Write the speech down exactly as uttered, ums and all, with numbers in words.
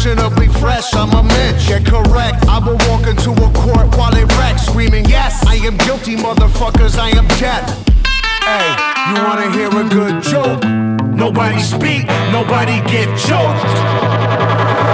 unquestionably fresh, I'm a mensch. Yeah, correct. I will walk into a court while it wrecks, screaming, yes, I am guilty, motherfuckers, I am death. Hey, you wanna hear a good joke? Nobody speak, nobody get choked.